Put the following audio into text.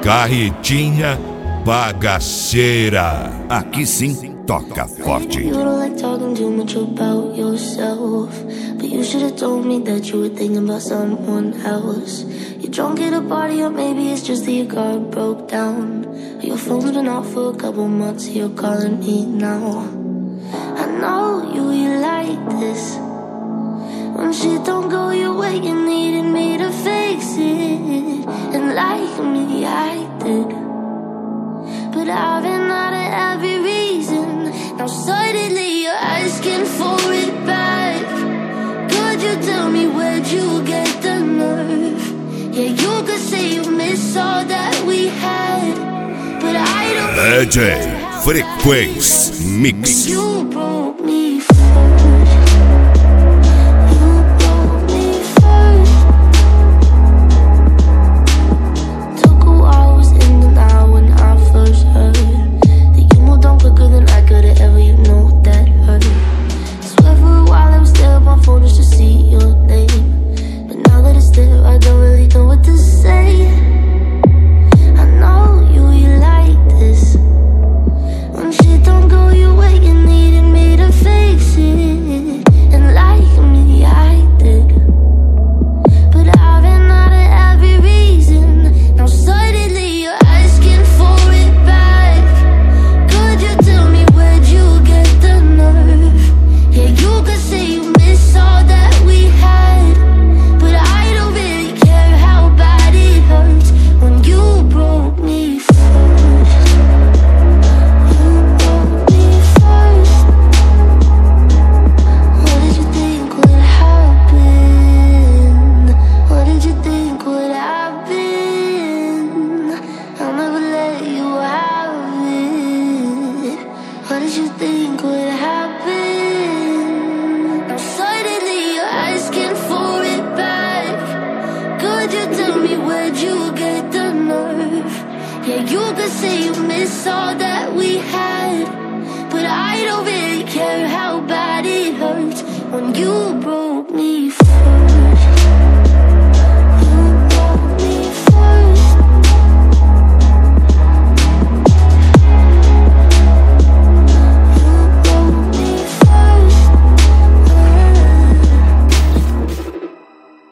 Carretinha Bagaceira. Aqui sim toca forte. You don't like talking too much about yourself, but you should have told me that you were thinking about someone else. You're drunk at a party, or maybe it's just that your car broke down. Your phone's been off for a couple months, you're calling me now. I know you like this. When shit don't go your way, you needed me to fix it. And like me, I did. But I've been out of every reason. Now suddenly you're asking for it back. Could you tell me where'd you get the nerve? Yeah, you could say you miss all that we had, but I don't. DJ Frequência Mix. You broke me first. Yeah, you could say you miss all that we had, but I don't really care how bad it hurts when you broke me.